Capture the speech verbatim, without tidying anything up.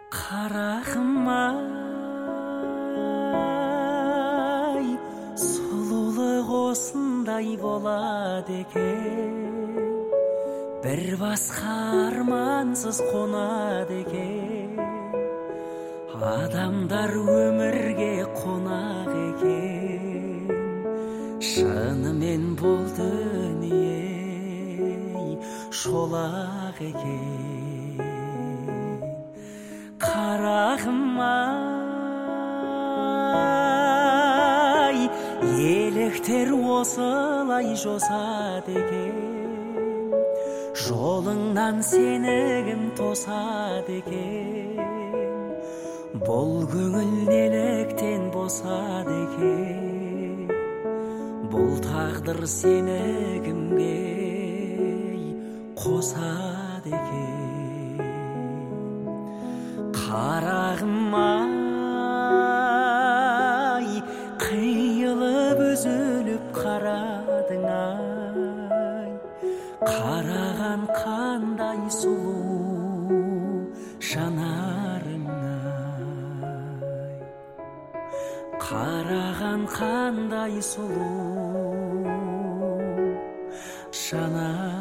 Қарағым ай, сұлулық осындай болады екен, бір басқа армансыз қонады екен. Адамдар өмірге қонақ екен, шынымен бұл дүние шолақ екен. Қарағым ай, еліктер осылай жосады екен, жолыңнан сені кім тосады екен, бұл көңіл неліктен босады екен, бұл тағдыр сені кімге қосады екен. Қарағым ай, қиылып үзіліп қарадың ай, қараған қандай сұлу жанарың ай, қараған қандай сұлу жанарың.